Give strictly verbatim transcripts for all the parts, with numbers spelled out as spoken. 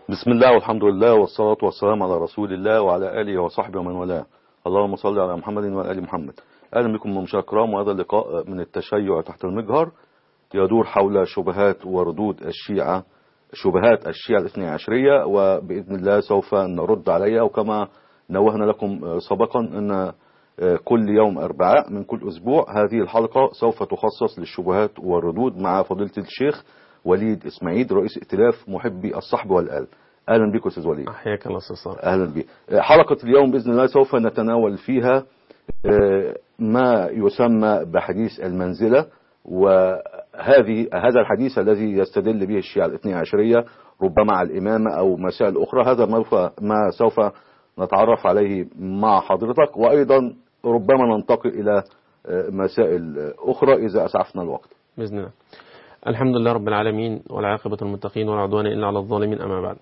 بسم الله والحمد لله والصلاة والسلام على رسول الله وعلى آله وصحبه ومن والاه. اللهم صل على محمد وعلى آل محمد. أهلا بكم مشاهدينا الكرام، وهذا اللقاء من التشيع تحت المجهر يدور حول شبهات وردود الشيعة، شبهات الشيعة الاثني عشرية، وبإذن الله سوف نرد عليها. وكما نوهنا لكم سابقا أن كل يوم أربعاء من كل أسبوع هذه الحلقة سوف تخصص للشبهات والردود مع فضيلة الشيخ وليد إسماعيل رئيس ائتلاف محبي الصحب والآل. أهلا بك أستاذ وليد. أحياك الله أستاذ صالح. أهلا بك. حلقة اليوم بإذن الله سوف نتناول فيها ما يسمى بحديث المنزلة، وهذه هذا الحديث الذي يستدل به الشيعة الاثني عشرية ربما على الإمامة أو مسائل أخرى. هذا ما سوف نتعرف عليه مع حضرتك، وأيضا ربما ننتقل إلى مسائل أخرى إذا أسعفنا الوقت بإذن الله. الحمد لله رب العالمين، والعاقبة المتقين ولا عدوان إلا على الظالمين. أما بعد،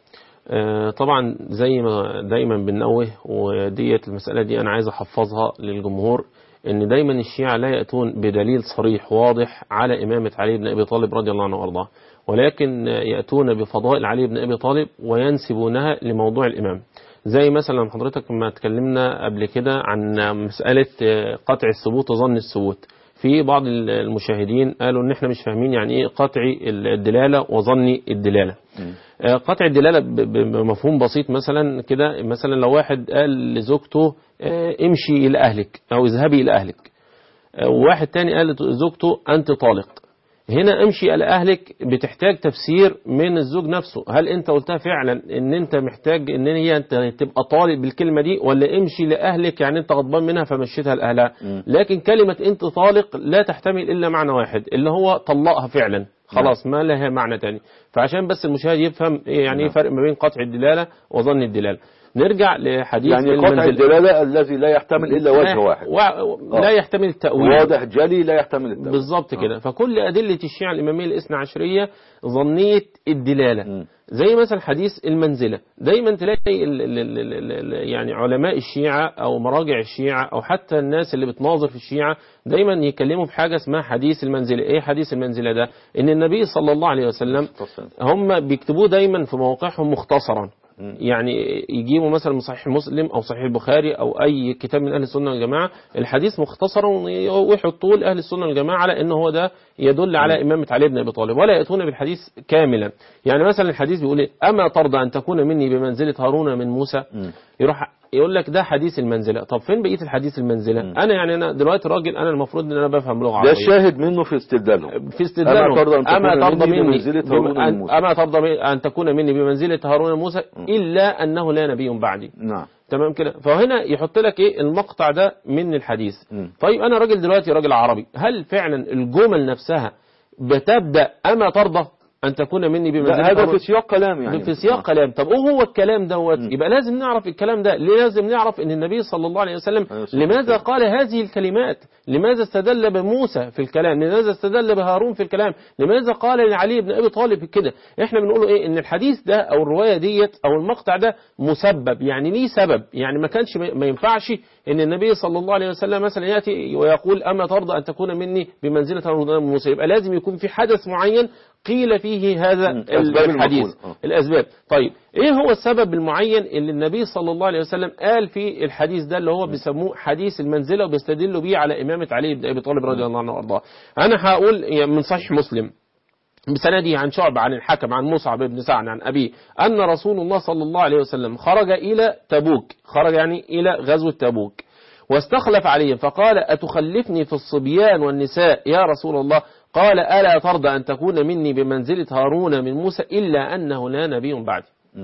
طبعا زي ما دايما بننوه، وديت المسألة دي أنا عايز أحفظها للجمهور، إن دايما الشيعة لا يأتون بدليل صريح واضح على إمامة علي بن أبي طالب رضي الله عنه وأرضاه، ولكن يأتون بفضائل علي بن أبي طالب وينسبونها لموضوع الإمام. زي مثلا حضرتك ما تكلمنا قبل كده عن مسألة قطع الثبوت وظن الثبوت. في بعض المشاهدين قالوا ان احنا مش فاهمين يعني ايه قطع الدلالة وظن الدلالة. م. قطع الدلالة بمفهوم بسيط مثلا كده، مثلا لو واحد قال لزوجته امشي الى اهلك او اذهبي الى اهلك، وواحد تاني قال لزوجته انت طالق. هنا امشي الى اهلك بتحتاج تفسير من الزوج نفسه، هل انت قلتها فعلا ان انت محتاج ان هي انت تبقى طالق بالكلمة دي، ولا امشي لاهلك يعني انت غضبان منها فمشيتها لاهلها؟ لكن كلمة انت طالق لا تحتمل الا معنى واحد، اللي هو طلقها فعلا، خلاص ما لها معنى تاني. فعشان بس المشاهد يفهم يعني ايه فرق ما بين قطع الدلالة وظن الدلالة. نرجع لحديث يعني قطع الدلالة الذي لا يحتمل إلا وجه واحد، و... لا يحتمل التأويل، واضح جلي لا يحتمل التأويل بالظبط كده. فكل أدلة الشيعة الإمامية الاثنى عشرية ظنية الدلالة. م. زي مثلا حديث المنزلة، دايما تلاقي ال ال ال ال يعني علماء الشيعة أو مراجع الشيعة أو حتى الناس اللي بتناظر في الشيعة دايما يكلموا في حاجة اسمها حديث المنزلة. إيه حديث المنزلة ده؟ إن النبي صلى الله عليه وسلم هم بيكتبوه دايما في مواقعهم مختصرا، يعني يجيبوا مثلا من صحيح مسلم أو صحيح البخاري أو أي كتاب من أهل السنة والجماعة الحديث مختصرا، ويحطوه لأهل السنة والجماعة على أنه هو ده يدل على إمامة علي بن أبي طالب، ولا يأتون بالحديث كاملا. يعني مثلا الحديث بيقول إيه؟ أما ترضى أن تكون مني بمنزلة هارون من موسى؟ يروح يقول لك ده حديث المنزلة. طب فين بقية الحديث المنزلة؟ م. أنا يعني أنا دلوقتي راجل، أنا المفروض أن أنا بفهم لغة عربية. ده الشاهد منه في استدلالهم، في استدلالهم. أما ترضى مني, مني بم... أما ترضى أن تكون مني بمنزلة هارون موسى إلا أنه لا نبي بعدي. نعم. تمام كده. فهنا يحط لك إيه المقطع ده من الحديث. م. طيب أنا راجل دلوقتي راجل عربي، هل فعلا الجمل نفسها بتبدأ أما ترضى أن تكون مني بمنزلة؟ هذا في سياق كلام، يعني في سياق كلام. طب ايه هو الكلام دوت؟ يبقى لازم نعرف الكلام ده. لازم نعرف ان النبي صلى الله عليه وسلم لماذا قال هذه الكلمات، لماذا استدل بموسى في الكلام، لماذا استدل بهارون في الكلام، لماذا قال لعلي بن ابي طالب كده. احنا بنقول ايه؟ ان الحديث ده او الروايه ديت او المقطع ده مسبب، يعني ليه سبب، يعني ما كانش ما ينفعش ان النبي صلى الله عليه وسلم مثلا ياتي ويقول اما ترضى ان تكون مني بمنزله هارون موسى. يبقى لازم يكون في حدث معين قيل فيه هذا الحديث. الأسباب. طيب إيه هو السبب المعين اللي النبي صلى الله عليه وسلم قال في الحديث ده اللي هو بيسموه حديث المنزلة وبيستدلوا بيه على إمامة علي بن أبي طالب رضي الله عنه وأرضاه؟ أنا هقول من صحيح مسلم بسنده عن شعب عن الحكم عن مصعب بن سعد عن أبيه أن رسول الله صلى الله عليه وسلم خرج إلى تبوك، خرج يعني إلى غزوة تبوك، واستخلف عليه فقال أتخلفني في الصبيان والنساء يا رسول الله؟ قال ألا ترضى أن تكون مني بمنزلة هارون من موسى إلا أنه لا نبي بعدي.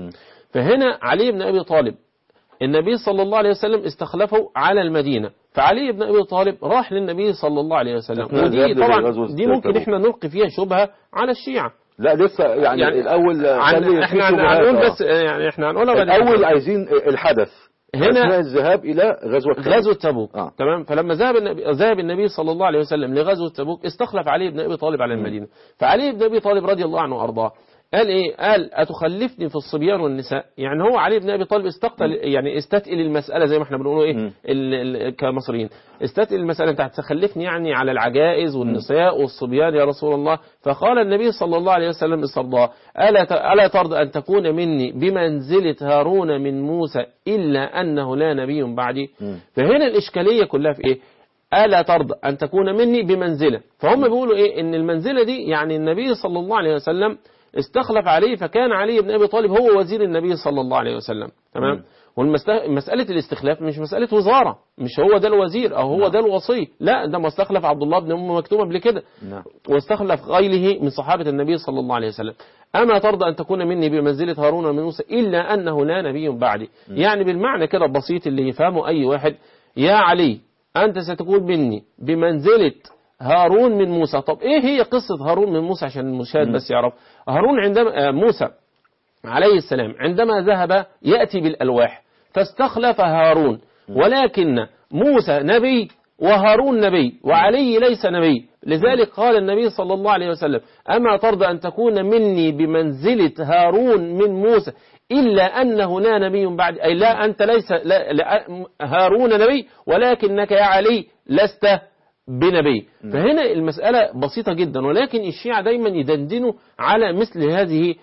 فهنا علي بن أبي طالب النبي صلى الله عليه وسلم استخلفه على المدينة، فعلي بن أبي طالب راح للنبي صلى الله عليه وسلم. ودي طبعا دي ممكن احنا نلقي فيها شبهة على الشيعة. لا لسه يعني, يعني الأول عن احنا هنقول بس يعني احنا هنقولها الأول عايزين الحدث هنا الذهاب إلى غزوة تبوك. غزوة تبوك. آه. تمام. فلما ذهب النبي ذهب النبي صلى الله عليه وسلم لغزوة تبوك استخلف علي بن أبي طالب على المدينة. م. فعلي بن أبي طالب رضي الله عنه وأرضاه قال ايه؟ قال اتخلفني في الصبيان والنساء. يعني هو علي بن ابي طالب استقتل يعني استثقل المساله زي ما احنا بنقول ايه ال ال كمصريين، استثقل المساله، انت هتخلفني يعني على العجائز والنساء والصبيان يا رسول الله. فقال النبي صلى الله عليه وسلم لصرضاه الا الا ترضى ان تكون مني بمنزله هارون من موسى الا انه لا نبي بعدي. فهنا الاشكاليه كلها في ايه؟ ألا ترضى أن تكون مني بمنزلة. فهم بيقولوا إيه؟ إن المنزلة دي يعني النبي صلى الله عليه وسلم استخلف عليه، فكان علي بن أبي طالب هو وزير النبي صلى الله عليه وسلم. تمام. ومسألة الاستخلاف مش مسألة وزارة، مش هو ده الوزير أو هو نعم. ده الوصي، لا ده ما استخلف عبد الله بن أم مكتوم قبل كده نعم. واستخلف غيره من صحابة النبي صلى الله عليه وسلم. أما ترضى أن تكون مني بمنزلة هارون من موسى إلا أنه لا نبي بعدي. م. يعني بالمعنى كده البسيط اللي يفهمه أي واحد، يا علي أنت ستكون مني بمنزلة هارون من موسى. طب إيه هي قصة هارون من موسى عشان المشاهد بس يعرف؟ هارون عندما موسى عليه السلام عندما ذهب يأتي بالألواح فاستخلف هارون، ولكن موسى نبي وهارون نبي وعلي ليس نبي. لذلك قال النبي صلى الله عليه وسلم أما ترضى أن تكون مني بمنزلة هارون من موسى إلا أنه لا نبي بعد، أي لا أنت ليس لا لا هارون نبي ولكنك يا علي لست بنبي. فهنا المسألة بسيطة جدا، ولكن الشيعة دايما يدندنوا على مثل هذه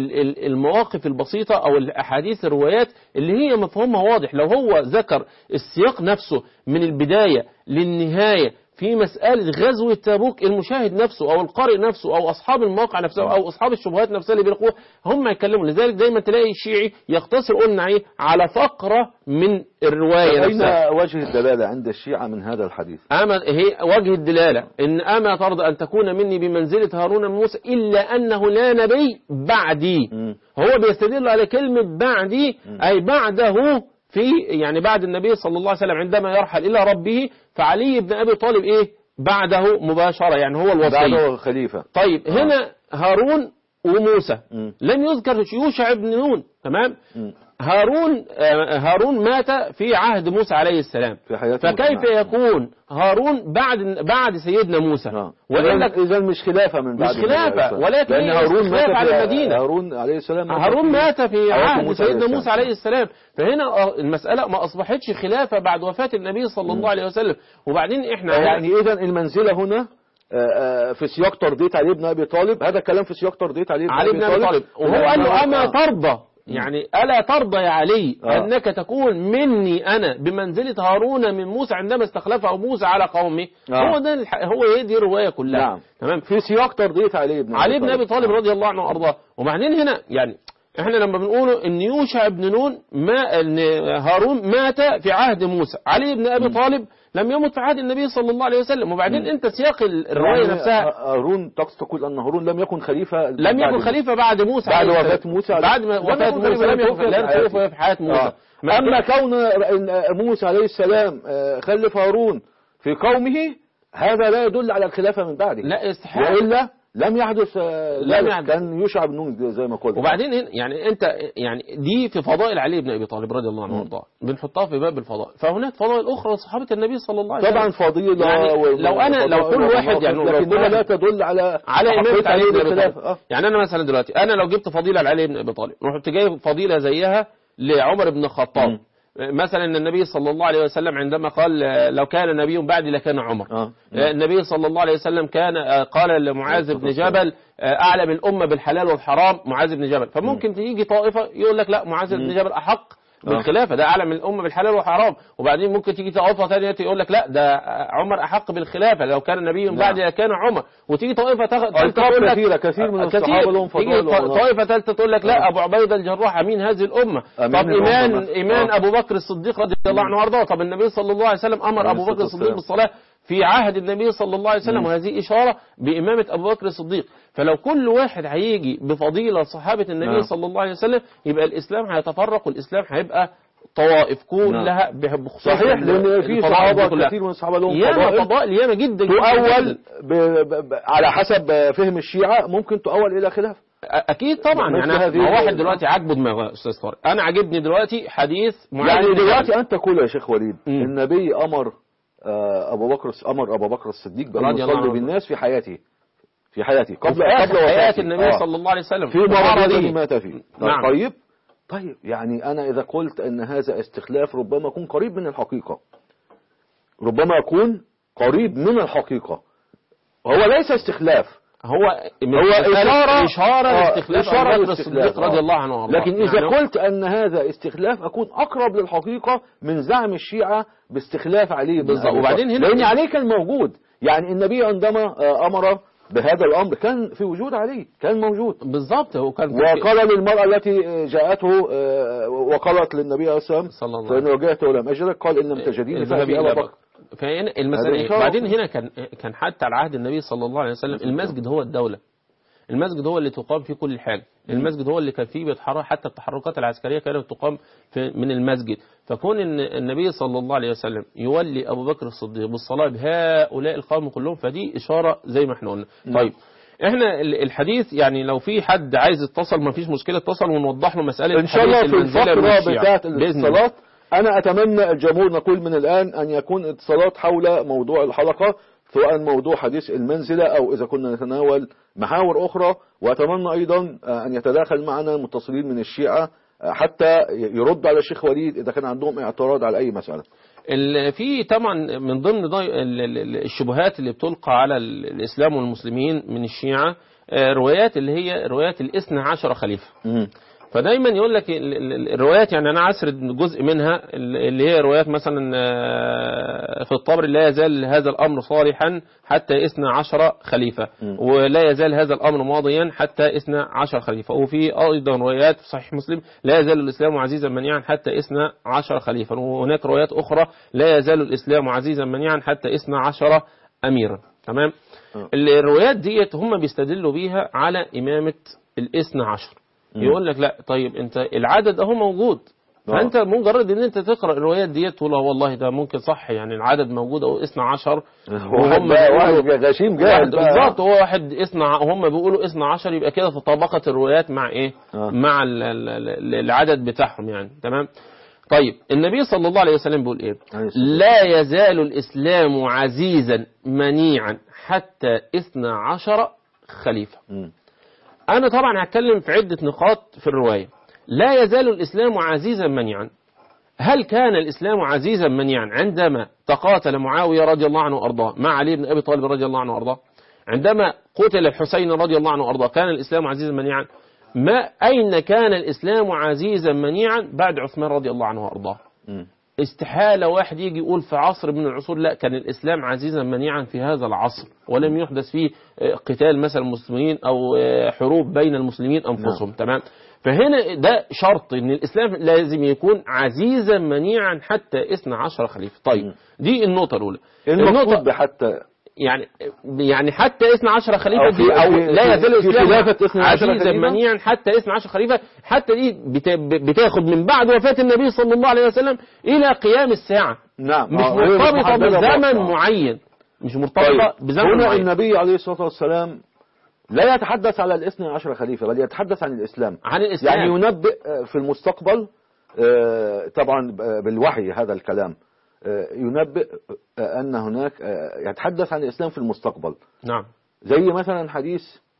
المواقف البسيطة أو الأحاديث الروايات اللي هي مفهومها واضح. لو هو ذكر السياق نفسه من البداية للنهاية في مسألة غزوة تبوك، المشاهد نفسه أو القارئ نفسه أو أصحاب المواقع نفسه أو أصحاب الشبهات نفسها اللي بيلقوها هم يتكلموا. لذلك دايما تلاقي الشيعي يقتصر قلنا ايه على فقرة من الرواية نفسها. أين وجه الدلالة عند الشيعة من هذا الحديث؟ أما هي وجه الدلالة إن أما ترضى أن تكون مني بمنزلة هارون من موسى إلا أنه لا نبي بعدي. م. هو بيستدل على كلمة بعدي م. أي بعده في يعني بعد النبي صلى الله عليه وسلم عندما يرحل إلى ربه، فعلي بن أبي طالب إيه بعده مباشرة، يعني هو الوصي بعده خليفة. طيب آه. هنا هارون وموسى م. لم يذكر يوشع بن نون. تمام. م. هارون آه هارون مات في عهد موسى عليه السلام، فكيف يكون هارون بعد بعد سيدنا موسى؟ آه. إذا مش خلافة من بعد، مش خلافة، ولكن هارون مات على المدينة. هارون عليه السلام هارون مات في عهد سيدنا موسى عليه السلام. فهنا المسألة ما أصبحتش خلافة بعد وفاة النبي صلى الله عليه وسلم. وبعدين إحنا يعني إذا المنزلة هنا في سياق ترضية علي بن أبي طالب، هذا كلام في سياق ترضية علي بن علي أبي بن أبي طالب. وهو قال له أما ترضى، يعني ألا ترضى يا علي آه. أنك تكون مني أنا بمنزلة هارون من موسى عندما استخلفه موسى على قومه. آه. هو ده الح... هو هي دي الرواية كلها. نعم. تمام. في سياق ترضية علي بن علي بن أبي طالب رضي الله عنه وأرضاه. وبعدين هنا يعني احنا لما بنقوله ان يوشع بن نون ما ان هارون مات في عهد موسى، علي بن ابي طالب لم يمت في عهد النبي صلى الله عليه وسلم. وبعدين م. انت سياق الروايه يعني نفسها هارون تقول ان هارون لم يكن خليفه لم يكن خليفه بعد موسى بعد وفاه موسى بعد وفاه موسى لم يكن خليفه في حياه موسى. آه. اما كون موسى عليه السلام خلف هارون في قومه هذا لا يدل على الخلافه من بعده، لا استحاله، والا لم يحدث لم يحدث كان يوشع بن نون زي ما قلت. وبعدين يعني انت يعني دي في فضائل علي بن ابي طالب رضي الله عنه وارضاه، بنحطها في باب الفضائل. فهناك فضائل اخرى لصحابه النبي صلى الله عليه وسلم طبعا فضيله يعني لو انا لو كل واحد يعني لكنها لا تدل على على امامه علي بن ابي طالب. أه. يعني انا مثلا دلوقتي انا لو جبت فضيله لعلي بن ابي طالب رحت جايب فضيله زيها لعمر بن الخطاب، مثلا النبي صلى الله عليه وسلم عندما قال لو كان نبي بعدي لكان عمر. آه. النبي صلى الله عليه وسلم كان قال لمعاذ بن جبل أعلم الأمة بالحلال والحرام معاذ بن جبل. فممكن تيجي طائفة يقول لك لا معاذ بن جبل أحق بالخلافة، ده أعلم الأمة بالحلال والحرام. وبعدين ممكن تيجي طائفة ثانية يقول لك لا ده عمر أحق بالخلافة، لو كان نبي بعد لكان عمر. وتيجي طائفة ثالثة تقول لك كثير كثير من الصحابة لهم فضائل. طائفة ثالثة تقول لك لا أبو عبيدة الجراح أمين هذه الأمة. طب إيمان إيمان أبو بكر الصديق رضي الله عنه وارضاه. طب النبي صلى الله عليه وسلم أمر أبو بكر الصديق بالصلاة في عهد النبي صلى الله عليه وسلم، وهذه إشارة بإمامة أبو بكر الصديق. فلو كل واحد هيجي بفضيلة صحابة النبي نعم. صلى الله عليه وسلم يبقى الإسلام هيتفرق، والإسلام هيبقى طوائف كلها بخصوص. صحيح، لأن في صحابة كثير من الصحابة لهم فضائل فضائل ياما جدا تؤول ب... ب... على حسب فهم الشيعة ممكن تؤول إلى خلاف. أكيد طبعا. يعني ما واحد دلوقتي عاجبه دماغه أستاذ طارق، أنا عاجبني دلوقتي حديث يعني دلوقتي أنت تقول يا شيخ وليد م. النبي أمر أبو بكر أمر أبو بكر الصديق بأن يصلي بالناس في حياته في حياته قبل قبل حياة النبي آه. صلى الله عليه وسلم في مرضه مات فيه. نعم. طيب طيب يعني أنا إذا قلت أن هذا استخلاف ربما يكون قريب من الحقيقة، ربما يكون قريب من الحقيقة، هو ليس استخلاف، هو هو إشارة إشارة لاستخلاف أبو بكر الصديق رضي الله عنه وارضاه. لكن إذا يعني قلت أن هذا استخلاف أكون أقرب للحقيقة من زعم الشيعة باستخلاف علي بن أبي وبعدين هنا لأن علي كان موجود، يعني النبي عندما أمر بهذا الأمر كان في وجود علي، كان موجود بالضبط. هو كان وقال للمرأة التي جاءته وقالت للنبي عليه الصلاة والسلام فإن وجهته ولم أجدك قال إن لم تجديني فأبي أبا بكر. فهنا المسألة بعدين هنا كان كان حتى على عهد النبي صلى الله عليه وسلم المسجد هو الدولة، المسجد هو اللي تقام فيه كل حاجة، المسجد هو اللي كان فيه بيتحرك، حتى التحركات العسكرية كانت تقام في من المسجد. فكون ان النبي صلى الله عليه وسلم يولي أبو بكر الصديق بالصلاة بهؤلاء القوم كلهم فدي إشارة زي ما احنا قلنا. طيب احنا الحديث يعني لو في حد عايز يتصل ما فيش مشكلة اتصل ونوضح له مسألة ان شاء الله في الفقرة بتاعت الاتصالات. أنا أتمنى الجمهور نقول من الآن أن يكون اتصالات حول موضوع الحلقة، سواء موضوع حديث المنزلة أو إذا كنا نتناول محاور أخرى، وأتمنى أيضا أن يتداخل معنا متصلين من الشيعة حتى يرد على الشيخ وليد إذا كان عندهم اعتراض على أي مسألة. في طبعا من ضمن الشبهات اللي بتلقى على الإسلام والمسلمين من الشيعة روايات اللي هي روايات الاثنى عشر خليفة. م. فدايما يقول لك الروايات، يعني أنا أسرد جزء منها اللي هي روايات مثلا في الطبر لا يزال هذا الأمر صالحا حتى اثنى عشر خليفة، ولا يزال هذا الأمر ماضيا حتى اثنى عشر خليفة، وفي أيضا روايات في صحيح مسلم لا يزال الإسلام عزيزا منيعا حتى اثنى عشر خليفة، وهناك روايات أخرى لا يزال الإسلام عزيزا منيعا حتى اثنى عشر أميرا. تمام. الروايات ديت هم بيستدلوا بيها على إمامة الاثنى عشر. يقول لك لا طيب انت العدد اهو موجود، فانت مجرد ان انت تقرأ الروايات ديت تقول والله ده ممكن صح، يعني العدد موجود او اثنى عشر وهم واحد غشيم جاهل بالظبط، هو واحد اثنى وهم بيقولوا اثنى عشر، يبقى كده تطابقت الروايات مع ايه آه. مع ال ال ال العدد بتاعهم يعني. تمام. طيب النبي صلى الله عليه وسلم بيقول ايه؟ لا يزال الاسلام عزيزا منيعا حتى اثنى عشر خليفة. م. أنا طبعا هتكلم في عدة نقاط في الرواية. لا يزال الإسلام عزيزا منيعا. هل كان الإسلام عزيزا منيعا عندما تقاتل معاوية رضي الله عنه وأرضاه مع علي بن أبي طالب رضي الله عنه وأرضاه؟ عندما قتل الحسين رضي الله عنه وأرضاه كان الإسلام عزيزا منيعا؟ ما أين كان الإسلام عزيزا منيعا بعد عثمان رضي الله عنه وأرضاه؟ استحالة واحد يجي يقول في عصر من العصور لا كان الإسلام عزيزا منيعا في هذا العصر ولم يحدث فيه قتال مثلا المسلمين أو حروب بين المسلمين أنفسهم. نعم. تمام. فهنا ده شرط ان الإسلام لازم يكون عزيزا منيعا حتى اثنى عشر خليفة. طيب دي النقطة الأولى. النقطة بحتى يعني يعني حتى اثنى عشر خليفة دي أو لا يزال الإسلام عزيزا منيعا حتى اثنى عشر خليفة، حتى دي بتاخد من بعد وفاة النبي صلى الله عليه وسلم إلى قيام الساعة. نعم. مش مرتبطة بزمن معين، مش مرتبطة بزمن هنا معين. النبي عليه الصلاة والسلام لا يتحدث على الاثنى عشر خليفة بل يتحدث عن الإسلام. عن الإسلام يعني ينبئ في المستقبل طبعا بالوحي هذا الكلام، ينبئ أن هناك يتحدث عن الإسلام في المستقبل. نعم. زي مثلا حديث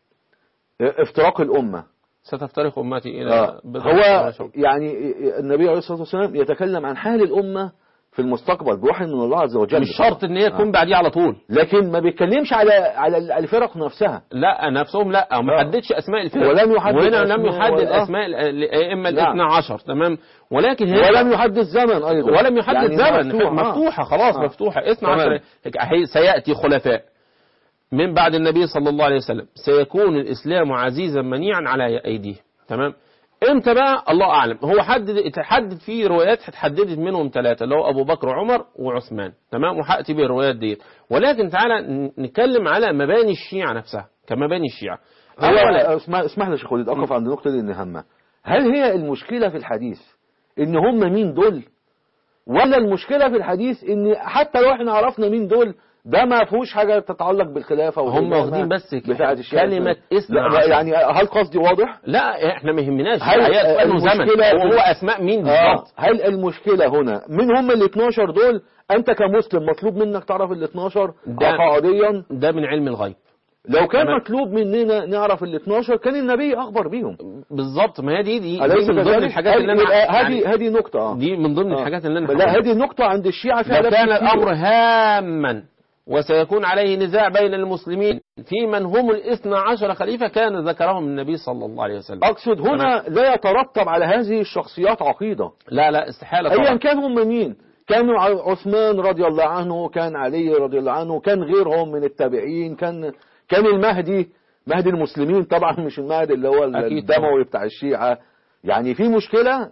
افتراق الأمة، ستفترق أمتي إلى آه. هو يعني النبي عليه الصلاة والسلام يتكلم عن حال الأمة في المستقبل بوحي من الله عز وجل. مش شرط ان هي تكون آه. بعديه على طول، لكن ما بيتكلمش على على الفرق نفسها. لا نفسهم لا، ما حددش اسماء الفرق ولم يحدد وهنا لم يحدد اسماء الائمه الاثنى عشر. تمام. ولكن هي ولم يحدد زمن ايضا، ولم يحدد يعني زمن مفتوحة, مفتوحة خلاص. آه. مفتوحة اثنى عشر. سياتي خلفاء من بعد النبي صلى الله عليه وسلم سيكون الاسلام عزيزا منيعا على ايديه. تمام. امتى بقى الله اعلم. هو حدد تحدد فيه روايات اتحددت منهم ثلاثه اللي هو ابو بكر وعمر وعثمان. تمام. وحقت بيه الروايات ديت. ولكن تعالى نتكلم على مباني الشيعة نفسها كمباني الشيعة. اولا اسمح اسمح لي يا شيخ وليد اقف عند النقطه دي هامه. هل هي المشكله في الحديث ان هم مين دول، ولا المشكله في الحديث ان حتى لو احنا عرفنا مين دول ده ما فيهوش حاجة تتعلق بالخلافة؟ هم واخدين بس كلمة اسم يعني. هل قصدي واضح؟ لا احنا ما يهمناش هي المشكلة هو اسماء مين بالظبط. آه. هل المشكلة هنا من هم ال اثناشر دول؟ انت كمسلم مطلوب منك تعرف ال اثناشر عقائديا. ده من علم الغيب. لو كان مطلوب مننا نعرف ال اثناشر كان النبي اخبر بيهم بالظبط. ما هي دي دي, دي من ضمن الحاجات اللي انا هذه يعني هذه نقطه اه دي من ضمن آه. الحاجات اللي انا لا هذه النقطه عند الشيعه فعلا كان الامر هاما وسيكون عليه نزاع بين المسلمين في من هم الاثنى عشر خليفة كان ذكرهم النبي صلى الله عليه وسلم. أقصد هنا لا يترتب على هذه الشخصيات عقيدة. لا لا استحالة طبعا. أيا كان هم مين، كانوا عثمان رضي الله عنه، كان علي رضي الله عنه، كان غيرهم من التابعين، كان كان المهدي مهدي المسلمين طبعا، مش المهدي اللي هو الدموي بتاع الشيعة. يعني في مشكلة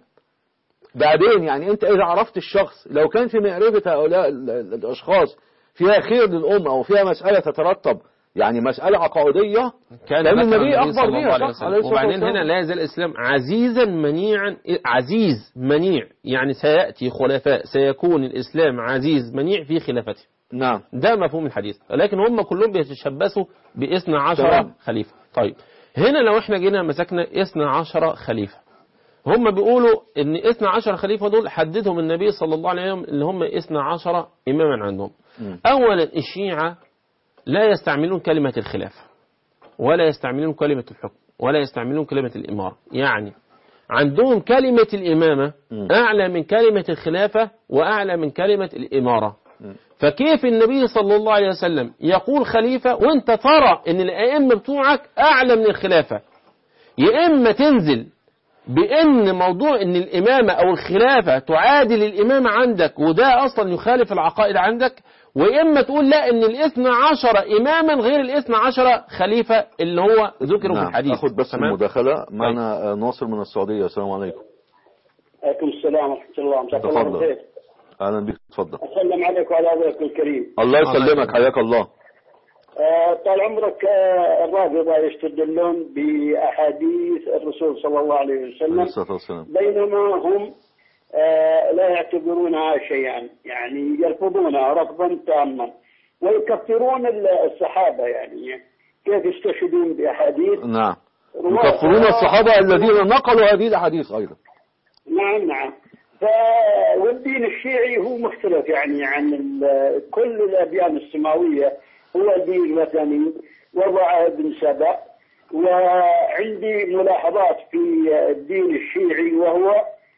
بعدين. يعني أنت إذا عرفت الشخص، لو كان في معرفة هؤلاء الأشخاص فيها خير للأمة أو فيها مسألة تترتب يعني مسألة عقائدية، كان النبي أخبر بها صح. وبعدين هنا لا يزال الإسلام عزيزا منيعا، عزيز منيع، يعني سيأتي خلفاء سيكون الإسلام عزيز منيع في خلافته. نعم ده مفهوم الحديث. لكن هم كلهم بيتشبثوا باثنى عشر خليفة. طيب هنا لو احنا جينا مسكنا اثنى عشر خليفة، هم بيقولوا ان اثنى عشر خليفة دول حددهم النبي صلى الله عليه وسلم اللي هم اثنى عشر إماما عندهم. م. أولا الشيعة لا يستعملون كلمة الخلافة ولا يستعملون كلمة الحكم ولا يستعملون كلمة الإمارة. يعني عندهم كلمة الإمامة م. أعلى من كلمة الخلافة وأعلى من كلمة الإمارة. م. فكيف النبي صلى الله عليه وسلم يقول خليفة وانت ترى ان الأئمة بتوعك أعلى من الخلافة؟ يا إما تنزل بأن موضوع أن الإمامة أو الخلافة تعادل الإمامة عندك وده أصلا يخالف العقائد عندك، وإما تقول لا أن الاثنى عشر إماما غير الاثنى عشر خليفة اللي هو ذكروا نعم. في الحديث. أخذ بس المداخلة معنا طيب. ناصر من السعودية. السلام عليكم. عليكم السلام ورحمة الله. مساك الله بالخير. أهلا بك. تفضل. أسلم عليك وعلى ضيفك الكريم. الله يسلمك. حياك الله. آه طال عمرك. آه الرافضة يستدلون بأحاديث الرسول صلى الله عليه وسلم بينما هم آه لا يعتبرونها شيئا، يعني يرفضونها رفضا تاما ويكفرون الصحابة. يعني كيف يستشهدون بأحاديث؟ نعم يكفرون الصحابة الذين نقلوا هذه الأحاديث أيضا. نعم نعم. والدين الشيعي هو مختلف يعني عن كل الأديان السماوية، هو دين وثني وضع ابن سبأ. وعندي ملاحظات في الدين الشيعي وهو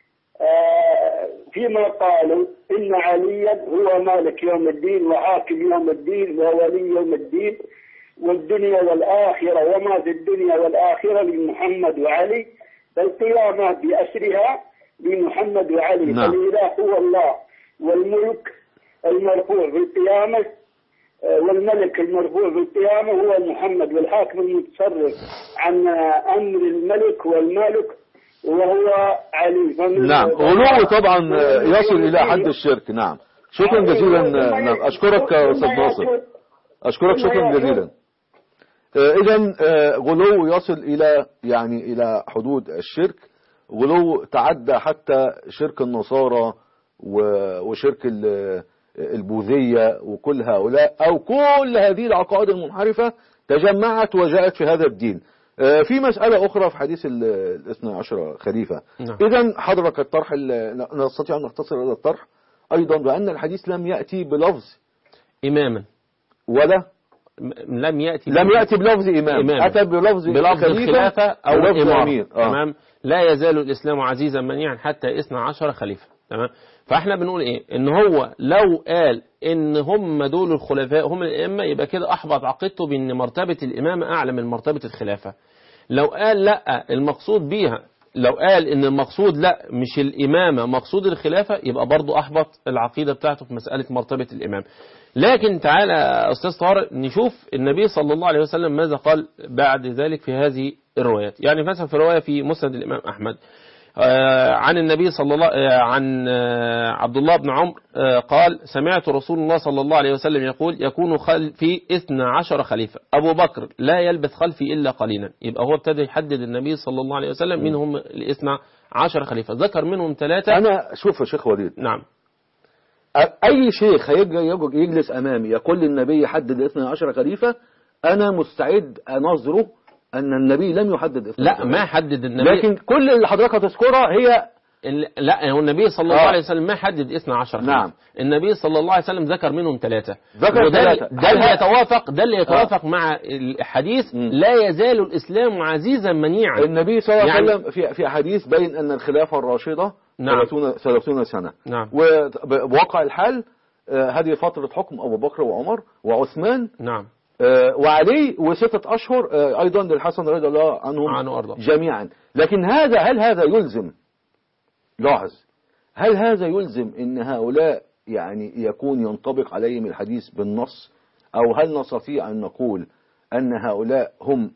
فيما قالوا إن عليا هو مالك يوم الدين وحاكم يوم الدين وولي يوم الدين والدنيا والآخرة وما في الدنيا والآخرة لمحمد وعلي، فالقيامة بأسرها لمحمد وعلي. نعم. فالإله هو الله والملك المرفوع في القيامة والملك المرفوع في القيامة هو محمد، والحاكم المتصرف عن أمر الملك والمالك وهو علي. نعم غلو طبعا يصل إلى حد الشرك. نعم شكرا جزيلا. نعم أشكرك أستاذ ناصر، أشكرك شكرا جزيلا. إذن غلو يصل إلى يعني إلى حدود الشرك، غلو تعدى حتى شرك النصارى وشرك البوذية وكل هؤلاء أو كل هذه العقائد المنحرفة تجمعت وجاءت في هذا الدين. في مسألة أخرى في حديث الاثنى عشر خليفة. نعم. إذن حضرك الطرح نستطيع أن نختصر هذا الطرح أيضا بأن الحديث لم يأتي بلفظ إماما ولا لم يأتي لم يأتي بلفظ إمام, إمام. أتى بلفظ, بلفظ الخلافة أو الإمارة. آه. تمام. لا يزال الإسلام عزيزا منيعا حتى اثنى عشر خليفة. تمام. فاحنا بنقول ايه؟ ان هو لو قال ان هم دول الخلفاء هم الائمه يبقى كده احبط عقيدته بان مرتبه الامامه اعلى من مرتبه الخلافه. لو قال لا المقصود بيها، لو قال ان المقصود لا مش الامامه مقصود الخلافه، يبقى برضو احبط العقيده بتاعته في مساله مرتبه الامام. لكن تعالى استاذ طارق نشوف النبي صلى الله عليه وسلم ماذا قال بعد ذلك في هذه الروايات. يعني مثلا في روايه في مسند الامام احمد عن النبي صلى الله عن عبد الله بن عمرو قال سمعت رسول الله صلى الله عليه وسلم يقول يكون خلفي اثنى عشر خليفة، أبو بكر لا يلبث خلفي إلا قليلا. يبقى هو ابتدى يحدد النبي صلى الله عليه وسلم منهم الاثنى عشر خليفة، ذكر منهم ثلاثة. أنا شوف يا شيخ وليد. نعم. أي شيخ يجلس أمامي يقول للنبي يحدد اثنى عشر خليفة أنا مستعد أنظره أن النبي لم يحدد. لا ما حدد النبي، لكن كل اللي حضرتك هتذكرها هي لا هو النبي صلى الله آه. عليه وسلم ما حدد اثنا عشر خليفة. نعم. النبي صلى الله عليه وسلم ذكر منهم ثلاثة. ذكر ثلاثة. ده اللي يتوافق ده اللي يتوافق آه. مع الحديث م. لا يزال الإسلام عزيزا منيعا. النبي صلى الله عليه يعني وسلم في في حديث بين أن الخلافة الراشدة نعم. ثلاثون سنة. نعم. وبواقع الحال هذه فترة حكم أبو بكر وعمر وعثمان. نعم. وعلي وستة أشهر أيضا للحسن رضي الله عنهم عنه جميعا. لكن هذا هل هذا يلزم، لاحظ، هل هذا يلزم ان هؤلاء يعني يكون ينطبق عليهم الحديث بالنص، او هل نستطيع ان نقول ان هؤلاء هم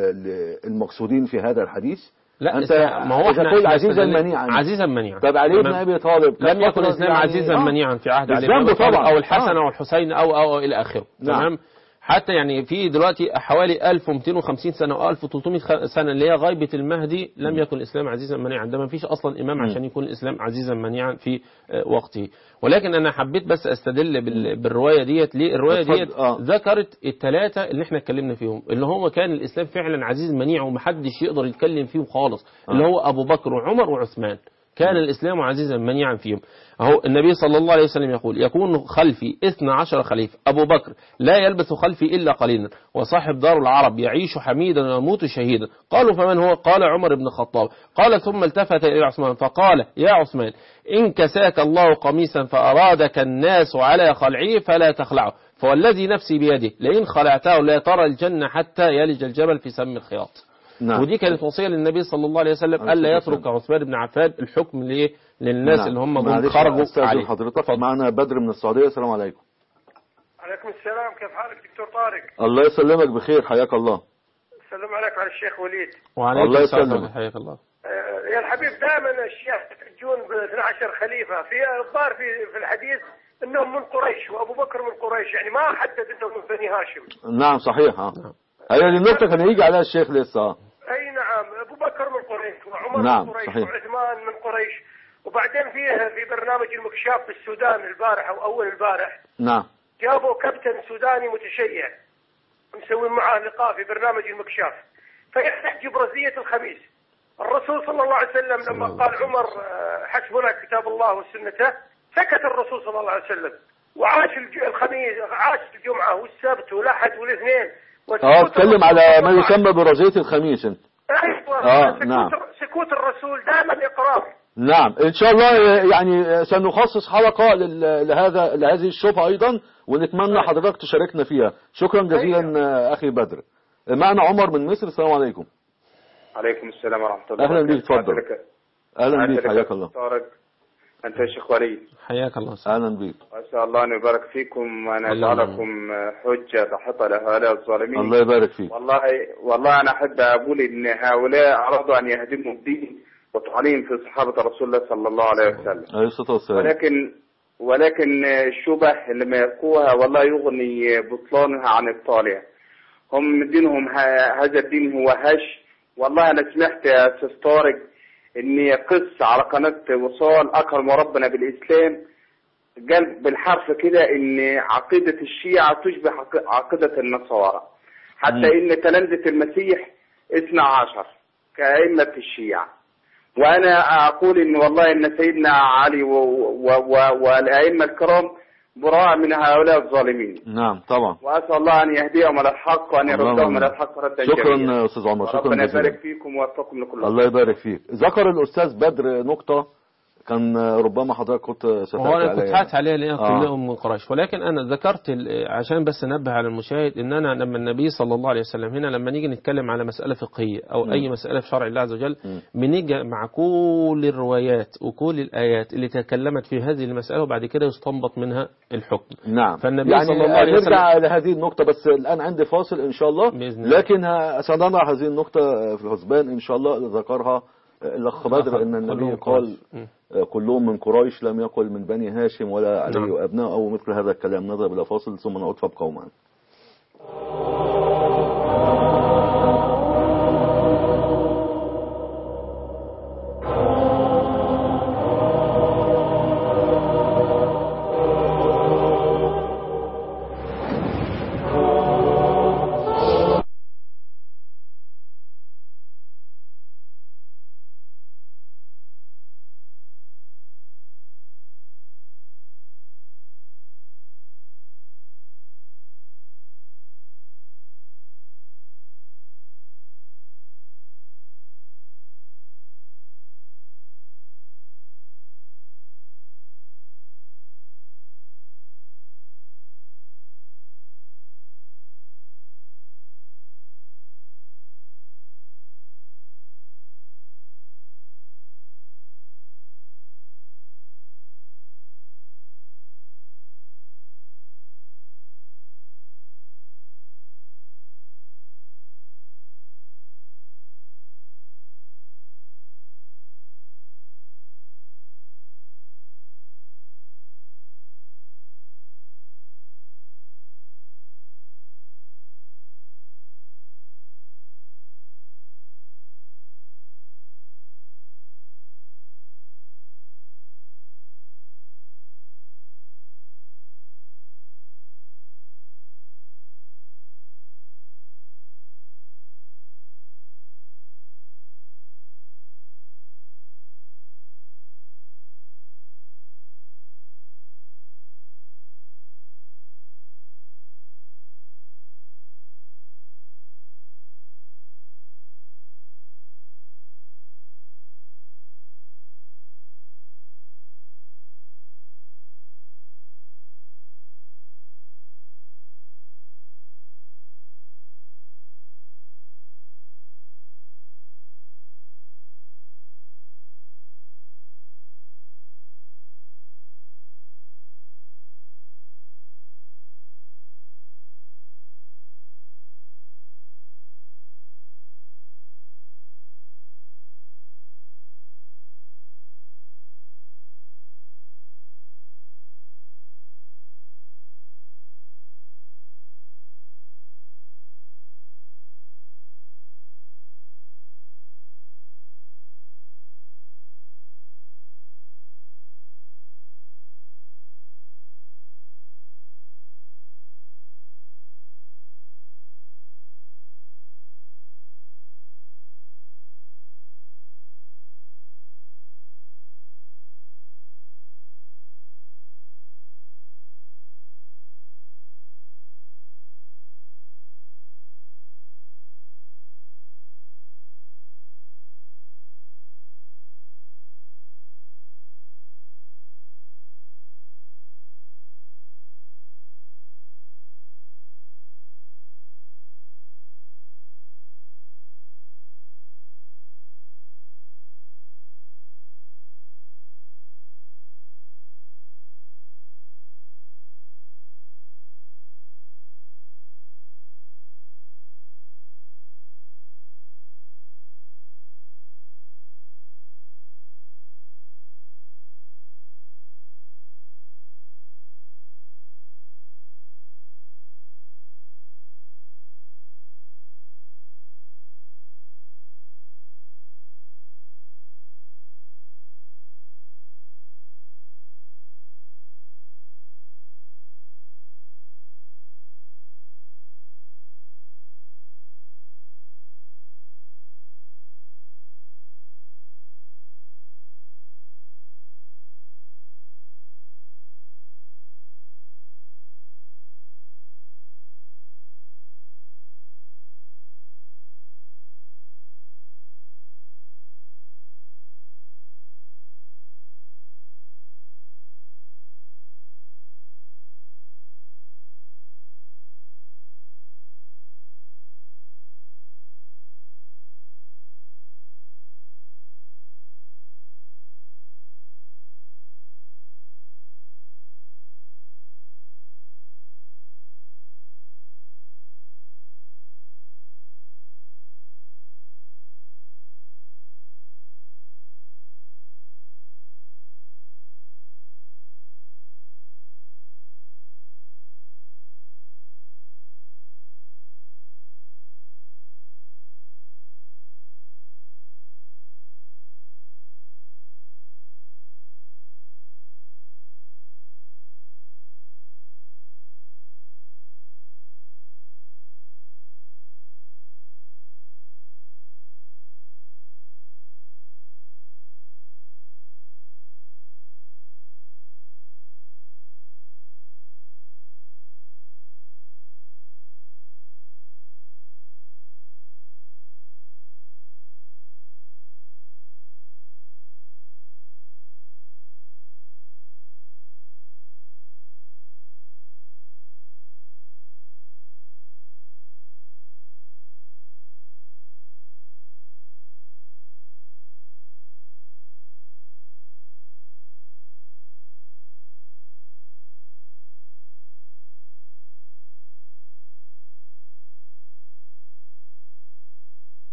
المقصودين في هذا الحديث؟ لا انت ما هو احنا تقول عزيزا منيعا عزيزا منيعا. طب علي بن ابي طالب لم يكن الاسلام يعني عزيزا آه. منيعا في عهد علي بن ابي طالب او الحسن آه. او الحسين او او, أو الى اخره. نعم. تمام. حتى يعني في دلوقتي حوالي ألف ومئتين وخمسين سنة أو ألف وثلاثمئة سنة اللي هي غيبة المهدي لم يكن الإسلام عزيزا منيعا. ده ما فيش أصلا إمام عشان يكون الإسلام عزيزا منيعا في وقته. ولكن أنا حبيت بس أستدل بالرواية ديت. ليه الرواية ديت آه. ذكرت الثلاثة اللي احنا اتكلمنا فيهم اللي هو كان الإسلام فعلا عزيز منيع ومحدش يقدر يتكلم فيهم خالص آه. اللي هو أبو بكر وعمر وعثمان. كان الإسلام عزيزا منيعا فيهم. أهو النبي صلى الله عليه وسلم يقول يكون خلفي اثنا عشر خليفة. أبو بكر لا يلبث خلفي إلا قليلا وصاحب دار العرب يعيش حميدا ويموت شهيدا. قالوا فمن هو؟ قال عمر بن الخطاب. قال ثم التفت إلى عثمان فقال يا عثمان إن كساك الله قميصا فأرادك الناس على خلعه فلا تخلعه فوالذي نفسي بيده لئن خلعته لا ترى الجنة حتى يلج الجبل في سم الخياط. نعم. ودي كانت وصية للنبي صلى الله عليه وسلم ألا يترك عثمان بن عفان الحكم ليه للناس نعم. اللي هم جم خرجوا عليه. حضرتك معنا بدر من السعودية. السلام عليكم. عليكم السلام. كيف حالك دكتور طارق؟ الله يسلمك بخير. حياك الله. السلام عليكم على الشيخ وليد. وعليكم الله السلام. حياك الله. يا الحبيب دائما الشيخ يحتجون ب اثنا عشر خليفة في الظاهر في في الحديث انهم من قريش وابو بكر من قريش يعني ما حدد انهم من بني هاشم. نعم صحيح. ها هي النقطة كان يجي عليها الشيخ لسه. اي نعم ابو بكر من قريش وعمر نعم من قريش صحيح. وعثمان من قريش. وبعدين فيه في برنامج المكشاف في السودان البارح او اول البارح نعم جابوا كابتن سوداني متشيع مسوي معاه لقاء في برنامج المكشاف فيحكي برزية الخميس. الرسول صلى الله عليه وسلم لما قال عمر حسبنا كتاب الله وسنته سكت الرسول صلى الله عليه وسلم وعاش الخميس عاش الجمعة والسبت والأحد والاثنين. اه اتكلم على ما يسمى برزية الخميس انت. ايوه اه سكوت, نعم. سكوت الرسول دائما اقرار. نعم ان شاء الله يعني سنخصص حلقة لهذا لهذه الشبهة ايضا ونتمنى حضرتك تشاركنا فيها. شكرا جزيلا اخي بدر. معنا عمر من مصر. السلام عليكم. عليكم السلام ورحمة الله. اهلا بيك اتفضل. اهلا بيك حياك الله. طارق انت يا شيخ وليد. حياك الله. اهلا بيك. اسال الله ان يبارك فيكم وان يجعلكم حجة تحط لهؤلاء الظالمين. الله يبارك فيك. والله والله انا احب اقول ان هؤلاء ارادوا ان يهدموا الدين وطعنين في صحابة رسول الله صلى الله عليه وسلم. عليه الصلاة والسلام. ولكن ولكن الشبه لما يلقوها والله يغني بطلانها عن ابطالها. هم دينهم هذا الدين هو هش. والله انا سمعت يا استاذ طارق اني قص على قناة وصال اكرم ربنا بالاسلام قال بالحرف كده ان عقيدة الشيعة تشبه عقيدة النصارى حتى ان تلامذة المسيح اثنا عشر كأئمة الشيعة. وانا اقول ان والله ان سيدنا علي والائمة الكرام براء من هؤلاء الظالمين. نعم طبعا. واسال الله ان يهديهم الى الحق وان يردهم الى الحق ردا جميلا. شكرا استاذ عمر. شكرا ربنا يبارك فيكم ويوفقكم لكل خير. الله يبارك فيك. ذكر الاستاذ بدر نقطة كان ربما حضرتك كنت ستأتي عليها. انا كنت حاس عليها لان آه. كلهم من قريش. ولكن انا ذكرت عشان بس انبه على المشاهد ان انا لما النبي صلى الله عليه وسلم هنا لما نيجي نتكلم على مسألة فقهية او م. اي مسألة في شرع الله عز وجل بنيجي مع كل الروايات وكل الايات اللي تكلمت في هذه المسألة وبعد كده يستنبط منها الحكم. نعم. فالنبي يعني صلى الله عليه وسلم نرجع لهذه النقطة بس الان عندي فاصل ان شاء الله لكن سنضع هذه النقطة في الحسبان ان شاء الله اللي ذكرها الأخ بدر أن النبي قال كلهم من قريش لم يقل من بني هاشم ولا علي نعم. وأبناء أو مثل هذا الكلام. نذهب إلى فاصل ثم نعود فابقوا معنا.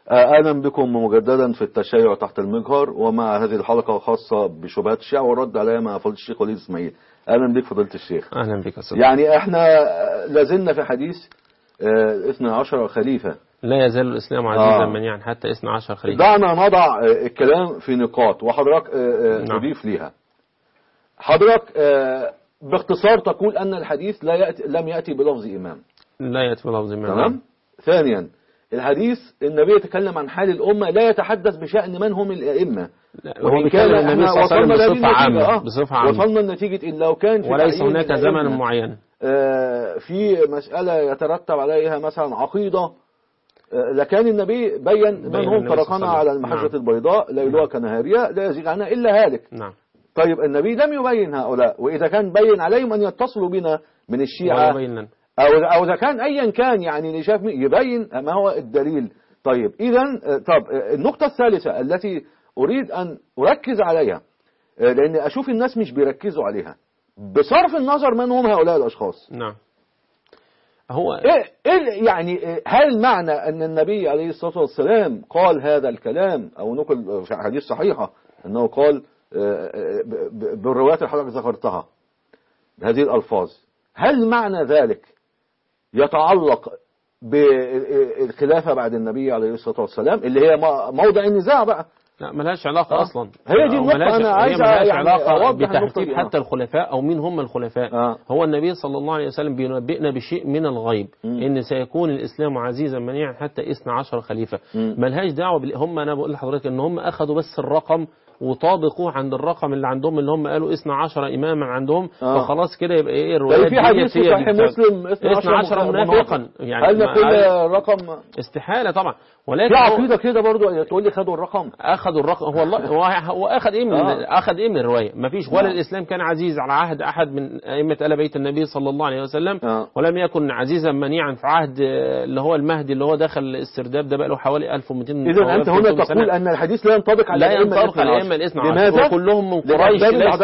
أهلا بكم مجددا في التشيع تحت المجهر، ومع هذه الحلقة خاصة بشبهات الشيعة والرد عليها مع فضيلة الشيخ وليد إسماعيل. أهلا بك فضيلة الشيخ. أهلا بك أستاذ. يعني احنا لازلنا في حديث اثني عشر خليفة، لا يزال الإسلام عزيزا آه. منيعا حتى اثني عشر خليفة. دعنا نضع الكلام في نقاط وحضرتك تضيف نعم. ليها. حضرتك باختصار تقول أن الحديث لا يأتي لم يأتي بلفظ إمام، لا يأتي بلفظ إمام. تمام. ثانيا الحديث النبي يتكلم عن حال الأمة، لا يتحدث بشأن من هم الأئمة. هو بيتكلم النبي صلى الله عليه وسلم بصفة عامة آه. بصفة عامة وصلنا لنتيجة إن لو كان في وليس هناك زمن معين آه في مسألة يترتب عليها مثلا عقيدة، آه لكان النبي بين من هم تركنا على المحجة نعم. البيضاء ليلها نعم. كنهارها لا يزيغ عنها إلا هالك. نعم. طيب النبي لم يبين هؤلاء، وإذا كان بين عليهم أن يتصلوا بنا من الشيعة أو أو إذا كان أيا كان يعني اللي شاف يبين ما هو الدليل. طيب إذا طب النقطة الثالثة التي أريد أن أركز عليها، لأن أشوف الناس مش بيركزوا عليها بصرف النظر من هم هؤلاء الأشخاص. نعم. هو إيه إيه يعني هل معنى أن النبي عليه الصلاة والسلام قال هذا الكلام أو نقل في حديث صحيحة أنه قال بالروايات اللي حضرتك ذكرتها بهذه الألفاظ، هل معنى ذلك يتعلق بالخلافة بعد النبي عليه الصلاة والسلام اللي هي موضع النزاع بقى؟ لا ملهاش علاقة آه. أصلا. هي دي النقطة أنا عايز يعني علاقة أوضح بتحديد حتى الخلفاء أو مين هم الخلفاء. آه. هو النبي صلى الله عليه وسلم بينبئنا بشيء من الغيب م. إن سيكون الإسلام عزيزا منيعا حتى اثني عشر خليفة. ملهاش دعوة بال... هم أنا بقول لحضرتك إن هم أخذوا بس الرقم وطابقوه عند الرقم اللي عندهم اللي هم قالوا اثني عشر إماما عندهم آه. فخلاص كده يبقى إيه الروايات في حديث صحيح مسلم اثني عشر منافقا يعني هل كل رقم استحالة طبعا، ولكن في عقيدة كده برضو تقول لي خدوا الرقم أخذوا الرقم. هو الله هو, هو أخذ إيه من آه. أخذ إيه من الرواية؟ ما فيش ولا آه. الإسلام كان عزيز على عهد أحد من أئمة آل بيت النبي صلى الله عليه وسلم آه. ولم يكن عزيزا منيعا في عهد اللي هو المهدي اللي هو دخل السرداب ده بقى له حوالي ألف ومئتين. إذا أنت هنا تقول سنة. أن الحديث لا ينطبق على لا ينطبق على الأئمة الاثنى عشر وكلهم من قريش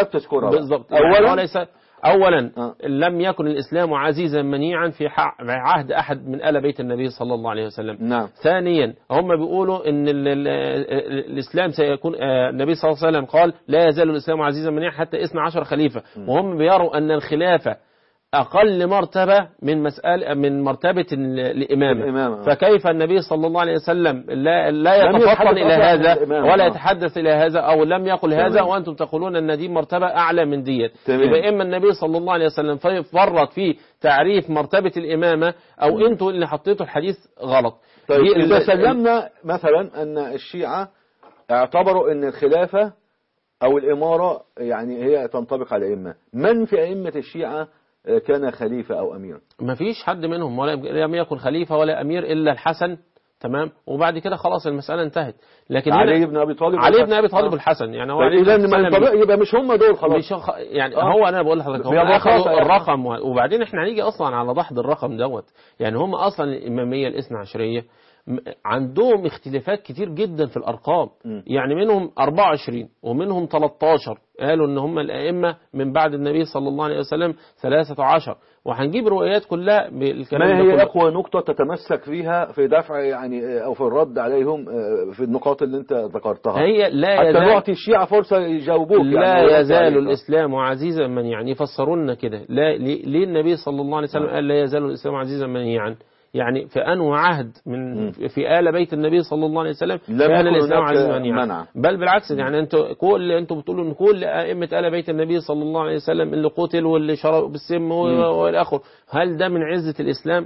بالضبط. أولا ليس أولا آه. لم يكن الإسلام عزيزا منيعا في عهد أحد من آل بيت النبي صلى الله عليه وسلم. نعم. ثانيا هم بيقولوا أن ال ال الإسلام سيكون النبي صلى الله عليه وسلم قال لا يزال الإسلام عزيزا منيعا حتى اثني عشر خليفة م. وهم بيروا أن الخلافة أقل مرتبة من مسألة من مرتبة الإمامة. الإمامة. فكيف النبي صلى الله عليه وسلم لا لا يتفطن إلى هذا ولا يتحدث إلى هذا أو لم يقل هذا تمام. وأنتم تقولون أن دي مرتبة أعلى من ديت. يبقى إما النبي صلى الله عليه وسلم فرط في تعريف مرتبة الإمامة أو م. أنتم اللي حطيتوا الحديث غلط. طيب إذا سلمنا مثلا أن الشيعة اعتبروا أن الخلافة أو الإمارة يعني هي تنطبق على الأئمة، من في أئمة الشيعة كان خليفة أو أمير؟ ما فيش حد منهم ولا لم يكن خليفة ولا أمير إلا الحسن، تمام، وبعد كده خلاص المسألة انتهت. لكن علي بن أبي طالب علي بن أبي طالب آه. الحسن يعني هو إذا يبقى مش هم دول خلاص مش خ... يعني آه. هو أنا بقول لحضرتك هم أخذوا الرقم و... وبعدين إحنا هنيجي أصلا على ضحض الرقم دوت. يعني هم أصلا الإمامية الاثنى عشرية عندهم اختلافات كتير جدا في الأرقام م. يعني منهم أربعة وعشرين ومنهم ثلاثة عشر قالوا ان هم الائمه من بعد النبي صلى الله عليه وسلم ثلاثة عشر، وهنجيب روايات كلها بالكلام ما ده. هي اقوى نقطه تتمسك فيها في دفع يعني او في الرد عليهم في النقاط اللي انت ذكرتها؟ هي لا حتى يزال نعطي الشيعة فرصه يجاوبوك. لا يعني يزال الاسلام عزيزا منيعا يفسرون كده. لا ليه النبي صلى الله عليه وسلم قال لا يزال الاسلام عزيزا منيعا؟ يعني في أنو عهد من في آل بيت النبي صلى الله عليه وسلم كان الإسلام عزيزا منيعا، بل بالعكس. يعني انتوا كل انتوا بتقولوا ان كل أئمة آل بيت النبي صلى الله عليه وسلم اللي قتل واللي شرب بالسم والآخر، هل ده من عزة الإسلام؟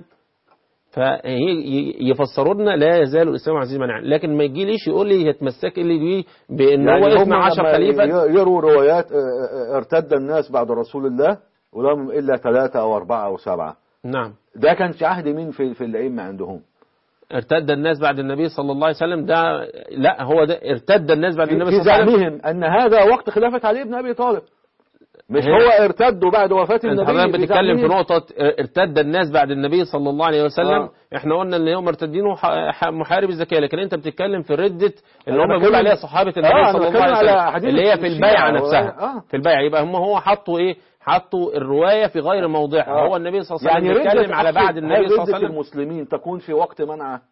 فيفسرون لا يزال الإسلام عزيزا منيعا، لكن ما يجيليش يقول لي يتمسك اللي بيه بأن يعني هو اثني عشر خليفة. يروا روايات ارتد الناس بعد رسول الله ولهم إلا ثلاثة أو أربعة أو سبعة. نعم. ده كان عهد مين في في الأئمة عندهم؟ ارتد الناس بعد النبي صلى الله عليه وسلم. ده لا هو ده ارتد الناس بعد النبي صلى الله عليه وسلم في زعمهم أن هذا وقت خلافة علي بن أبي طالب، مش هو ارتدوا بعد وفاة النبي. انت حضرتك بتتكلم في نقطة ارتد الناس بعد النبي صلى الله عليه وسلم. آه. احنا قلنا ان هم مرتدين محارب الزكاة، لكن انت بتتكلم في ردة اللي هم بيقول عليها صحابة النبي آه صلى الله عليه وسلم اللي هي في البيعة نفسها. آه. في البيعة يبقى هم هو حطوا ايه؟ حطوا الرواية في غير موضعها. آه. هو النبي صلى الله عليه وسلم يعني بيتكلم على بعد النبي صلى الله عليه وسلم. المسلمين تكون في وقت منعه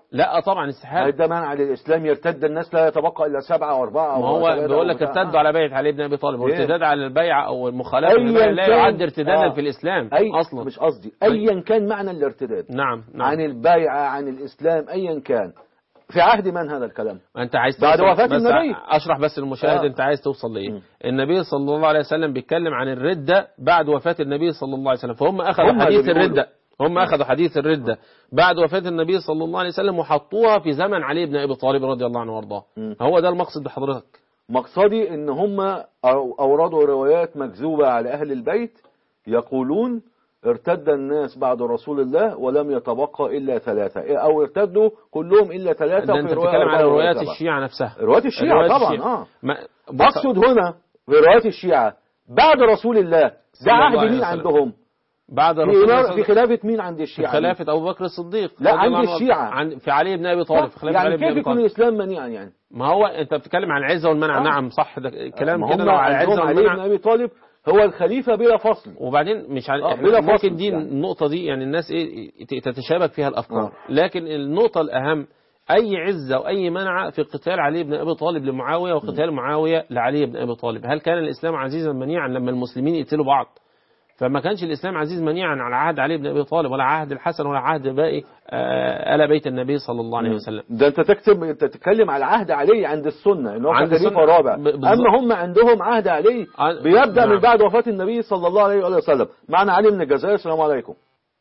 لا طبعا استحالة. ده منع للإسلام، يرتد الناس لا يتبقى إلا سبعة وأربعة. ما هو بيقول لك ارتدوا على بيعة علي بن أبي طالب، وارتداد على البيعة أو المخالفة لا يعد ارتدادا في الإسلام أصلا. مش قصدي أيا كان معنى الارتداد. نعم نعم. عن البيعة عن الإسلام أيا كان، في عهد من هذا الكلام؟ أنت عايز بعد وفاة النبي. أشرح بس المشاهد آه. أنت عايز توصل لإيه؟ النبي صلى الله عليه وسلم بيتكلم عن الردة بعد وفاة النبي صلى الله عليه وسلم، فهم أخذوا حديث الردة هم أخذوا حديث الردة بعد وفاة النبي صلى الله عليه وسلم وحطوها في زمن علي بن أبي طالب رضي الله عنه وارضاه. هو ده المقصد بحضرتك. مقصدي إن هم أوردوا روايات مكذوبة على أهل البيت يقولون ارتد الناس بعد رسول الله ولم يتبقى إلا ثلاثة، أو ارتدوا كلهم إلا ثلاثة. ده أنت بتتكلم على روايات الشيعة نفسها. روايات الشيعة روايات طبعا الشيعة. آه. أقصد هنا في روايات الشيعة بعد رسول الله، ده عهد مين عندهم؟ بعد رسول في خلافة مين عند الشيعة؟ في خلافة أبو بكر الصديق. لا عند الشيعة عن في علي بن أبي طالب. في خلافة يعني علي بن أبي طالب. كيف يكون الإسلام منيعا يعني؟ ما هو أنت بتتكلم عن العزة والمنع. آه. نعم صح، ده كلام كده على العزة والمنع. علي بن أبي طالب هو الخليفة بلا فصل. وبعدين مش عن... آه بلا ممكن فصل دي يعني. النقطة دي يعني الناس إيه تتشابك فيها الأفكار. آه. لكن النقطة الأهم أي عزة وأي منع في قتال علي بن أبي طالب لمعاوية وقتال معاوية لعلي بن أبي طالب. هل كان الإسلام عزيزا منيعا لما المسلمين يقتلوا بعض؟ فما كانش الإسلام عزيز منيعا على عهد علي بن أبي طالب ولا عهد الحسن ولا عهد باقي آل بيت النبي صلى الله عليه وسلم. ده أنت تكتب أنت تتكلم على عهد علي عند السنة إنه كان خليفة رابع. أما هم عندهم عهد علي بيبدأ نعم. من بعد وفاة النبي صلى الله عليه وسلم. معنا علي من الجزائر. السلام عليكم.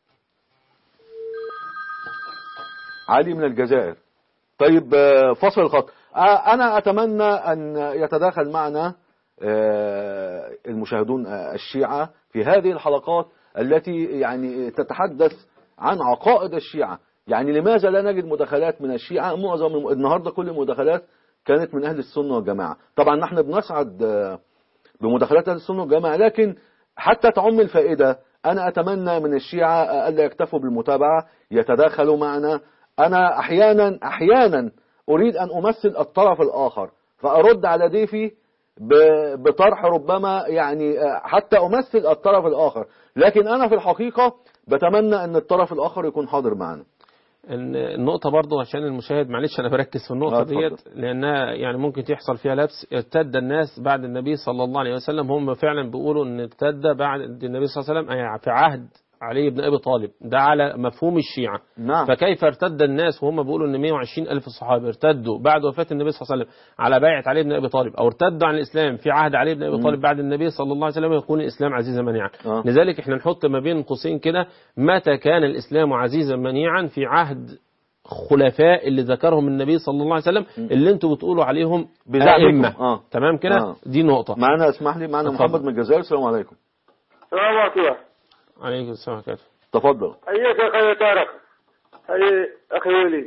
علي من الجزائر. طيب فصل الخط. أنا أتمنى أن يتداخل معنا المشاهدون الشيعة في هذه الحلقات التي يعني تتحدث عن عقائد الشيعة. يعني لماذا لا نجد مداخلات من الشيعة؟ معظم النهاردة كل المداخلات كانت من أهل السنة والجماعة. طبعا نحن بنسعد بمداخلات أهل السنة والجماعة، لكن حتى تعم الفائدة أنا أتمنى من الشيعة ألا يكتفوا بالمتابعة، يتداخلوا معنا. أنا أحيانا أحيانا أريد أن أمثل الطرف الآخر فأرد على ضيفي بطرح ربما يعني حتى أمثل الطرف الآخر، لكن أنا في الحقيقة بتمنى أن الطرف الآخر يكون حاضر معنا. النقطة برضو عشان المشاهد معلش أنا بركز في النقطة ديت لأنها يعني ممكن تحصل فيها لبس. ارتد الناس بعد النبي صلى الله عليه وسلم، هم فعلا بيقولوا أن ارتد بعد النبي صلى الله عليه وسلم يعني في عهد علي بن أبي طالب، ده على مفهوم الشيعة. نعم. فكيف ارتد الناس وهم بيقولوا ان مئة وعشرين ألف صحابي ارتدوا بعد وفاة النبي صلى الله عليه وسلم على بيعة علي بن أبي طالب، أو ارتدوا عن الإسلام في عهد علي بن أبي طالب بعد النبي صلى الله عليه وسلم، يكون الإسلام عزيزا منيعا. آه. لذلك احنا نحط ما بين قوسين كده متى كان الإسلام عزيزا منيعا؟ في عهد خلفاء اللي ذكرهم النبي صلى الله عليه وسلم اللي انتوا بتقولوا عليهم أئمة. آه. تمام كده. آه. دي نقطة. معنا اسمح لي معنا محمد من الجزائر. السلام عليكم. السلام عليكم. عليكم السلام عليكم. تفضل. حياك يا اخي طارق. حي اخي ولي.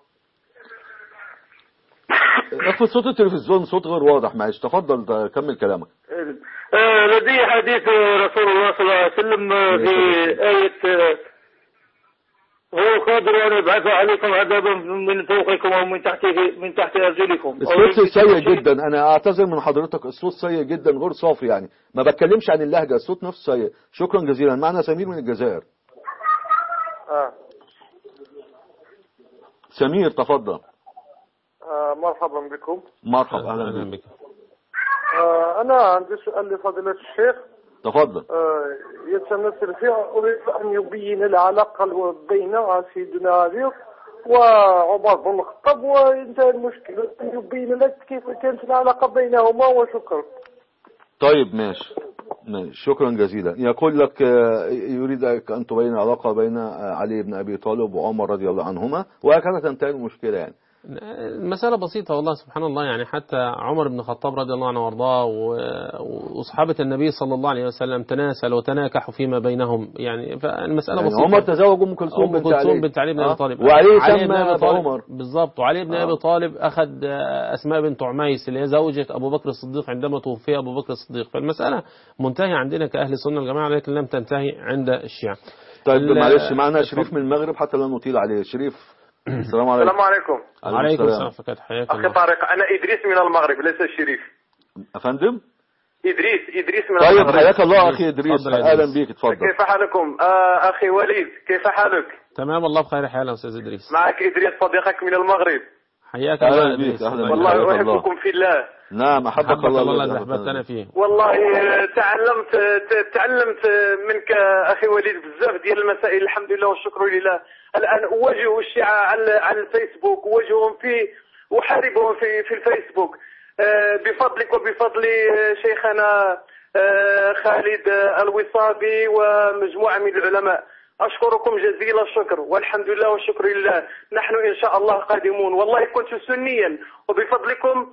اخفض صوت التلفزيون، صوت غير واضح. معلش تفضل كمل كلامك. آه لدي حديث رسول الله صلى الله عليه وسلم في آية هو قادر أن يبعث عليكم عذابا من فوقكم أو من تحت من تحت أرجلكم. الصوت سيء جدا، أنا أعتذر من حضرتك، الصوت سيء جدا غير صافي، يعني ما بتكلمش عن اللهجة، الصوت نفسه سيء. شكرا جزيلا. معنا سمير من الجزائر. آه. سمير تفضل. آه مرحبا بكم. مرحبا أهلا بك. آه أنا عندي سؤال لفضيلة الشيخ. تفضل. آه يتمثل فيه أريد أن يبين العلاقة بين سيدنا علي وعمر بن الخطاب وانتهى المشكلة، أن يبين لك كيف كانت العلاقة بينهما، وشكرا. طيب ماشي ماشي شكرا جزيلا. يقول لك يريد أن تبين العلاقة بين علي بن أبي طالب وعمر رضي الله عنهما، وهكذا تنتهي المشكلة. يعني المسألة بسيطة والله سبحان الله. يعني حتى عمر بن الخطاب رضي الله عنه وارضاه وأصحابة النبي صلى الله عليه وسلم تناسلوا وتناكحوا فيما بينهم. يعني فالمسألة يعني بسيطة. عمر تزوج أم كلثوم بنت علي بنت علي بن أبي طالب، وعلي سمى عمر بالضبط. وعلي بن أبي طالب أخذ أسماء بنت عميس اللي هي زوجة أبو بكر الصديق عندما توفي أبو بكر الصديق. فالمسألة منتهية عندنا كأهل السنة الجماعة، لكن لم تنتهي عند الشيعة. طيب معلش معنا شريف من المغرب حتى لا نطيل عليه. شريف السلام عليكم. السلام عليكم. وعليكم السلام. فكات حياك أخي طارق، أنا إدريس من المغرب ليس الشريف. أفندم؟ إدريس إدريس من طيب المغرب. حياك الله أخي إدريس، أهلا بك. تفضل. كيف حالكم؟ آه أخي وليد كيف حالك؟ تمام الله بخير حال يا أستاذ إدريس. معك إدريس صديقك من المغرب. حياك الله بك. والله أحبكم في الله. نعم أحبك الله الذي أحببتنا فيه. والله تعلمت تعلمت منك أخي وليد بزاف ديال المسائل الحمد لله والشكر لله. الآن أواجه الشيعة على على الفيسبوك، أواجههم في أحاربهم في في الفيسبوك بفضلك وبفضل شيخنا خالد الوصابي ومجموعة من العلماء. أشكركم جزيل الشكر والحمد لله والشكر لله. نحن إن شاء الله قادمون. والله كنت سنيا وبفضلكم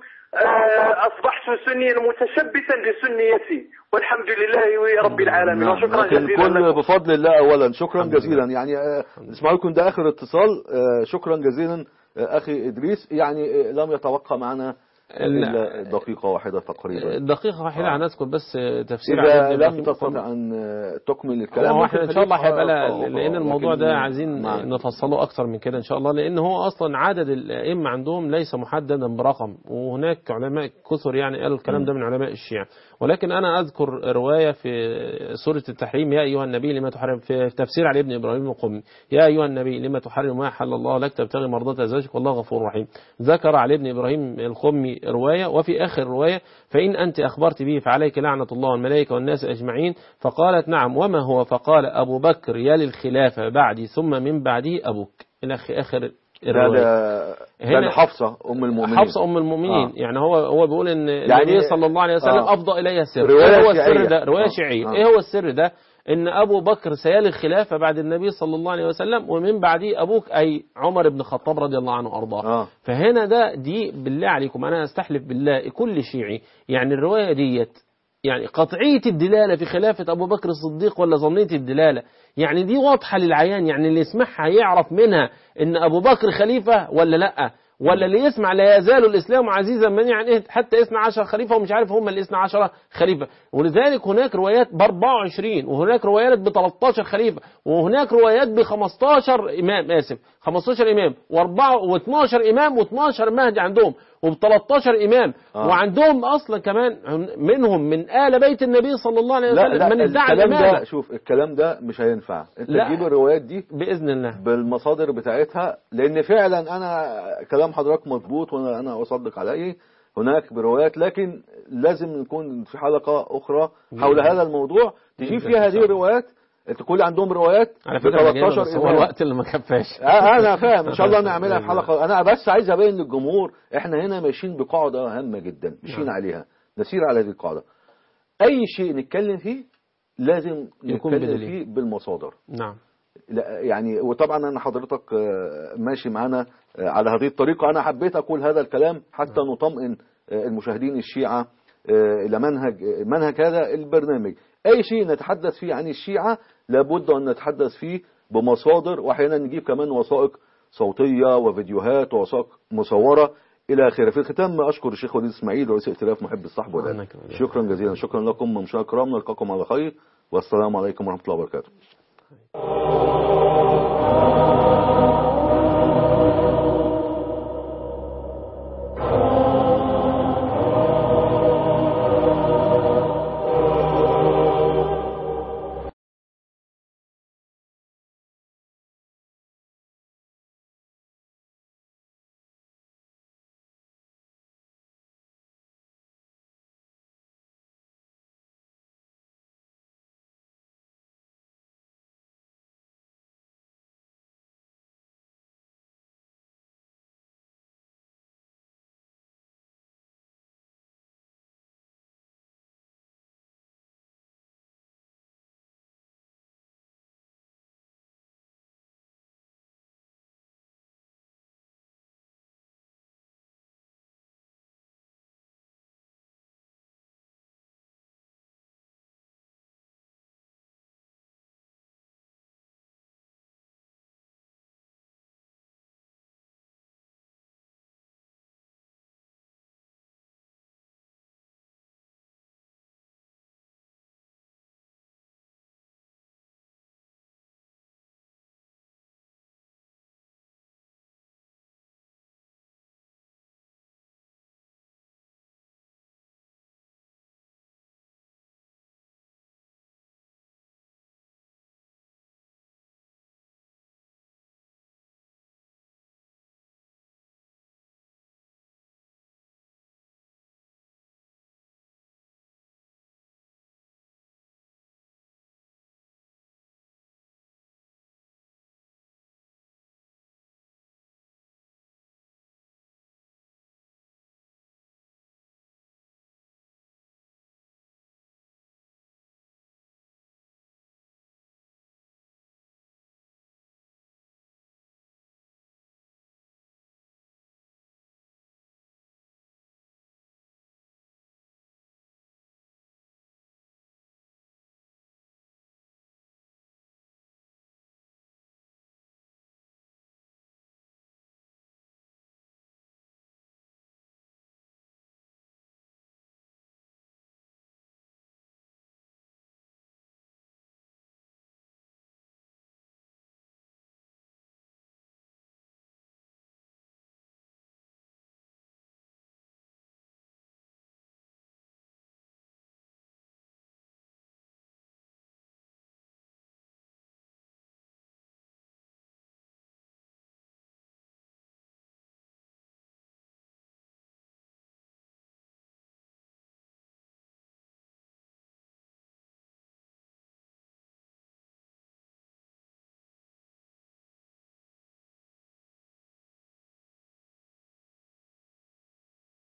أصبحت سنيا متشبثا بسنيتي والحمد لله رب العالمين. وشكرا جزيلا كل بفضل الله. أولا شكرا جزيلا. يعني اسمعوا لكم ده آخر اتصال. شكرا جزيلا أخي إدريس. يعني لم يتوقع معنا إلا دقيقة واحدة تقريبا. دقيقة واحدة آه. هنذكر بس تفسير. إذا لم تستطع أن تكمل الكلام احنا إن شاء الله هيبقى آه لأن الموضوع ده عايزين مع... نفصله أكثر من كده إن شاء الله، لأن هو أصلا عدد الأئمة عندهم ليس محددا برقم، وهناك علماء كثر يعني قالوا الكلام ده من علماء الشيعة. ولكن أنا أذكر رواية في سورة التحريم يا أيها النبي لما تحرم، في تفسير علي بن إبراهيم القمي يا أيها النبي لما تحرم ما حل الله لك تبتغي مرضات أزواجك والله غفور رحيم. ذكر علي بن إبراهيم القمي رواية، وفي آخر رواية فإن أنت أخبرت به فعليك لعنة الله والملائكة والناس أجمعين. فقالت نعم وما هو؟ فقال أبو بكر يلي الخلافة بعدي ثم من بعدي أبوك إلى آخر الرواية. هنا حفصة أم المؤمنين. حفصة أم المؤمنين. آه. يعني هو هو بيقول إن يعني النبي صلى الله عليه وسلم آه. أفضى إليها السر. رواية إيه هو شيعية. السر ده؟ رواية آه. شيعية. آه. إيه هو السر ده؟ إن أبو بكر سيالي الخلافة بعد النبي صلى الله عليه وسلم ومن بعديه أبوك أي عمر بن الخطاب رضي الله عنه وأرضاه. آه. فهنا ده دي بالله عليكم أنا أستحلف بالله كل شيعي يعني الرواية ديت يعني قطعية الدلالة في خلافة أبو بكر الصديق ولا ظنية الدلالة، يعني دي واضحة للعيان، يعني اللي يسمعها يعرف منها إن أبو بكر خليفة ولا لأ، ولا اللي يسمع لا يزال الإسلام عزيزا من يعني حتى اثنا عشر خليفة ومش عارف هم اللي اثنا عشر خليفة. ولذلك هناك روايات ب أربعة وعشرين وهناك روايات ب ثلاثة عشر خليفة وهناك روايات ب خمسة عشر إمام آسف خمسة عشر إمام وأربعة واثناشر إمام واثناشر مهدي عندهم وب ثلاثة عشر إمام. آه. وعندهم أصلا كمان منهم من آل بيت النبي صلى الله عليه وسلم. لا لا من ادعى الكلام ده شوف الكلام ده مش هينفع. انت تجيب الروايات دي بإذن الله بالمصادر بتاعتها، لأن فعلا أنا كلام حضرتك مضبوط وأنا أنا أصدق عليه. هناك بروايات لكن لازم نكون في حلقة أخرى حول هذا الموضوع تجيب فيها هذه الروايات. تقول عندهم روايات على فكرة ثلاثة عشر هو الوقت اللي ما كفاش. انا فاهم ان شاء الله نعملها في حلقة. انا بس عايز ابين للجمهور احنا هنا ماشيين بقاعدة هامة جدا ماشيين عليها، نسير على هذه القاعدة. اي شيء نتكلم فيه لازم نتكلم فيه بالمصادر. نعم. لا يعني وطبعا انا حضرتك ماشي معانا على هذه الطريقة. انا حبيت اقول هذا الكلام حتى نطمئن المشاهدين الشيعة الى منهج منهج هذا البرنامج. اي شيء نتحدث فيه عن الشيعة لابد ان نتحدث فيه بمصادر، واحيانا نجيب كمان وثائق صوتية وفيديوهات ووثائق مصورة الى اخره. في الختام اشكر الشيخ وليد اسماعيل رئيس ائتلاف محب الصحب والآل. شكرا جزيلا. شكرا لكم مشاهدينا الكرام. نلقاكم على خير والسلام عليكم ورحمة الله وبركاته.